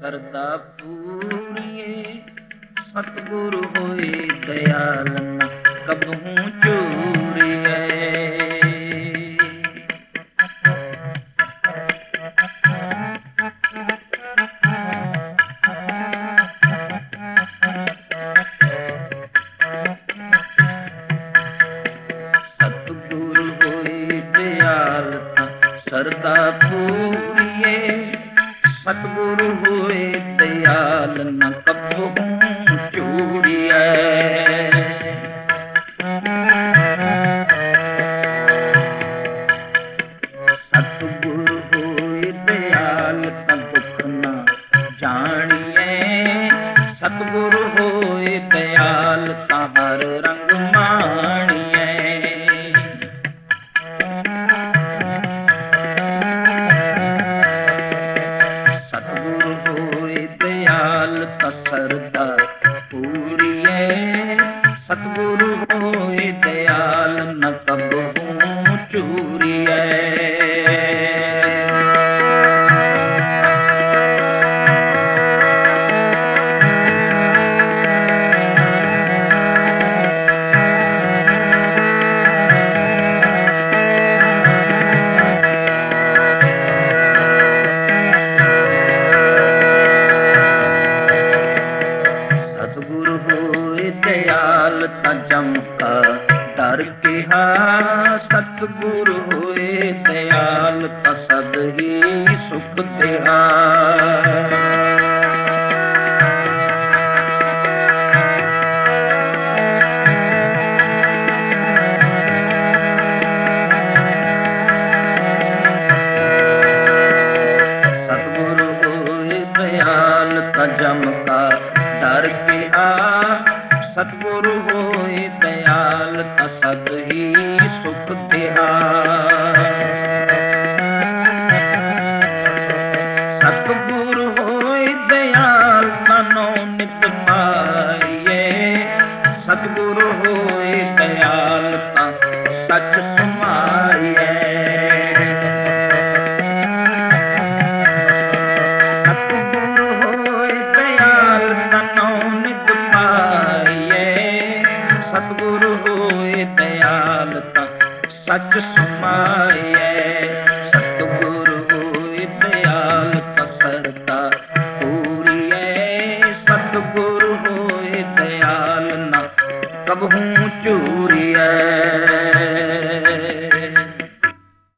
ਸਰਦਾ ਪੂਰੀਏ ਸਤਿਗੁਰ ਹੋਏ ਦਇਆਲ ਨਾ ਕਬਹੂ ਚੂਰੀਏ। ਸਤਿਗੁਰ ਹੋਏ ਦਇਆਲ ਤਾਂ ਸਰਦਾ ਪੂਰੀਏ ਸਤਿਗੁਰ ਹੋਏ ਦਇਆਲ ਨਾ ਕਬਹੂ ਚੂਰੀਏ। ਸਤਿਗੁਰ ਹੋਏ ਦਇਆਲ ਤਾਂ ਦੁੱਖ ਨਾ ਜਾਣੀਏ। ਸਤਿਗੁਰ ਹੋਏ ਦਇਆਲ ਤਾਂ ਹਰ ਰੰਗ ਮਾਣੀਏ। ਸਤਿਗੁਰ ਹੋਏ ਦਇਆਲ ਤਾਂ ਸਰਦਾ ਪੂਰੀਏ। ਸਤਿਗੁਰ ਹੋਏ ਦਇਆਲ ਨਾ ਕਬਹੂ ਚੂਰੀਏ। ਸਤਿਗੁਰ ਹੋਏ ਦਇਆਲ ਤਾਂ ਜਮ ਕਾ ਡਰ ਕਿਹਾ। ਸਤਿਗੁਰ ਹੋਏ ਦਇਆਲ ਤਾਂ ਸਦ ਹੀ ਸੁਖ ਦਿਹਾ। ਸਤਿਗੁਰ ਹੋਏ ਦਇਆਲ ਤਾਂ ਜਮ